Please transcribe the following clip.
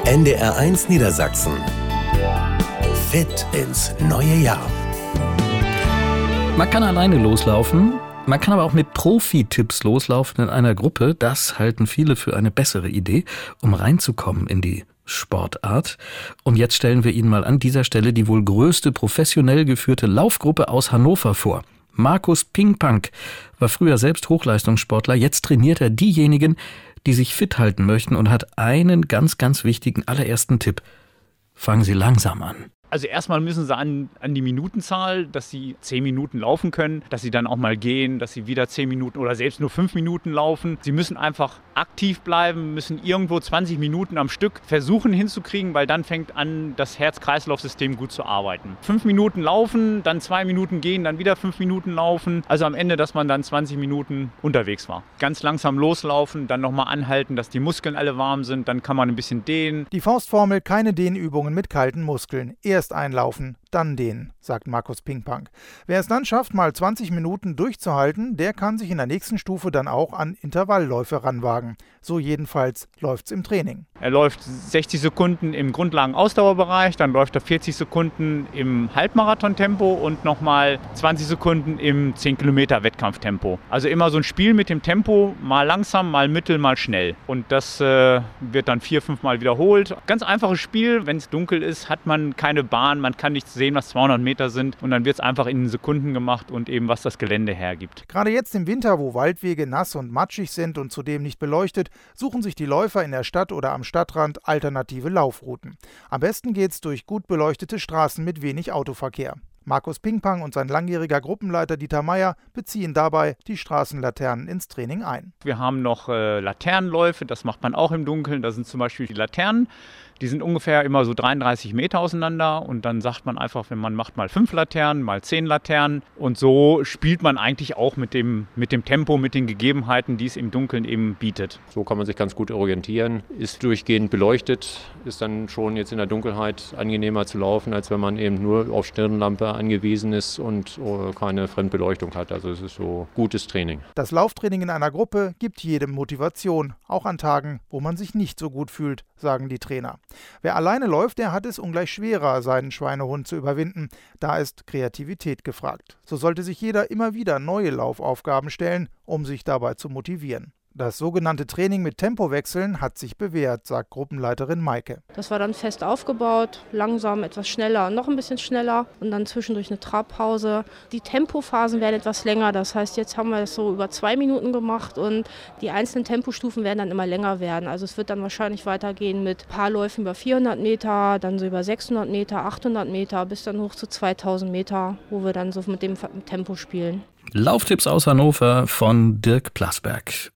NDR1 Niedersachsen. Fit ins neue Jahr. Man kann alleine loslaufen, man kann aber auch mit Profi-Tipps loslaufen in einer Gruppe. Das halten viele für eine bessere Idee, um reinzukommen in die Sportart. Und jetzt stellen wir Ihnen mal an dieser Stelle die wohl größte professionell geführte Laufgruppe aus Hannover vor. Markus Pingpank war früher selbst Hochleistungssportler, jetzt trainiert er diejenigen, die sich fit halten möchten und hat einen ganz, ganz wichtigen allerersten Tipp. Fangen Sie langsam an. Also erstmal müssen sie an die Minutenzahl, dass sie 10 Minuten laufen können, dass sie dann auch mal gehen, dass sie wieder 10 Minuten oder selbst nur 5 Minuten laufen. Sie müssen einfach aktiv bleiben, müssen irgendwo 20 Minuten am Stück versuchen hinzukriegen, weil dann fängt an, das Herz-Kreislauf-System gut zu arbeiten. 5 Minuten laufen, dann 2 Minuten gehen, dann wieder 5 Minuten laufen. Also am Ende, dass man dann 20 Minuten unterwegs war. Ganz langsam loslaufen, dann nochmal anhalten, dass die Muskeln alle warm sind, dann kann man ein bisschen dehnen. Die Faustformel: keine Dehnübungen mit kalten Muskeln. Erst einlaufen, dann dehnen, sagt Markus Pingpank. Wer es dann schafft, mal 20 Minuten durchzuhalten, der kann sich in der nächsten Stufe dann auch an Intervallläufe ranwagen. So jedenfalls läuft's im Training. Er läuft 60 Sekunden im Grundlagen-Ausdauerbereich, dann läuft er 40 Sekunden im Halbmarathon-Tempo und nochmal 20 Sekunden im 10-Kilometer-Wettkampftempo. Also immer so ein Spiel mit dem Tempo, mal langsam, mal mittel, mal schnell. Und das wird dann 4-5 Mal wiederholt. Ganz einfaches Spiel, wenn es dunkel ist, hat man keine Bahn, man kann nicht sehen, was 200 Meter sind und dann wird es einfach in Sekunden gemacht und eben was das Gelände hergibt. Gerade jetzt im Winter, wo Waldwege nass und matschig sind und zudem nicht beleuchtet, suchen sich die Läufer in der Stadt oder am Stadtrand alternative Laufrouten. Am besten geht's durch gut beleuchtete Straßen mit wenig Autoverkehr. Markus Pingpank und sein langjähriger Gruppenleiter Dieter Meier beziehen dabei die Straßenlaternen ins Training ein. Wir haben noch Laternenläufe, das macht man auch im Dunkeln. Da sind zum Beispiel die Laternen, die sind ungefähr immer so 33 Meter auseinander und dann sagt man einfach, wenn man macht mal 5 Laternen, mal 10 Laternen und so spielt man eigentlich auch mit dem Tempo, mit den Gegebenheiten, die es im Dunkeln eben bietet. So kann man sich ganz gut orientieren, ist durchgehend beleuchtet, ist dann schon jetzt in der Dunkelheit angenehmer zu laufen, als wenn man eben nur auf Stirnlampe angewiesen ist und keine Fremdbeleuchtung hat. Also es ist so gutes Training. Das Lauftraining in einer Gruppe gibt jedem Motivation, auch an Tagen, wo man sich nicht so gut fühlt, sagen die Trainer. Wer alleine läuft, der hat es ungleich schwerer, seinen Schweinehund zu überwinden. Da ist Kreativität gefragt. So sollte sich jeder immer wieder neue Laufaufgaben stellen, um sich dabei zu motivieren. Das sogenannte Training mit Tempowechseln hat sich bewährt, sagt Gruppenleiterin Maike. Das war dann fest aufgebaut, langsam, etwas schneller, noch ein bisschen schneller und dann zwischendurch eine Trabpause. Die Tempophasen werden etwas länger, das heißt, jetzt haben wir das so über 2 Minuten gemacht und die einzelnen Tempostufen werden dann immer länger werden. Also es wird dann wahrscheinlich weitergehen mit Paarläufen über 400 Meter, dann so über 600 Meter, 800 Meter bis dann hoch zu 2000 Meter, wo wir dann so mit dem Tempo spielen. Lauftipps aus Hannover von Dirk Plasberg.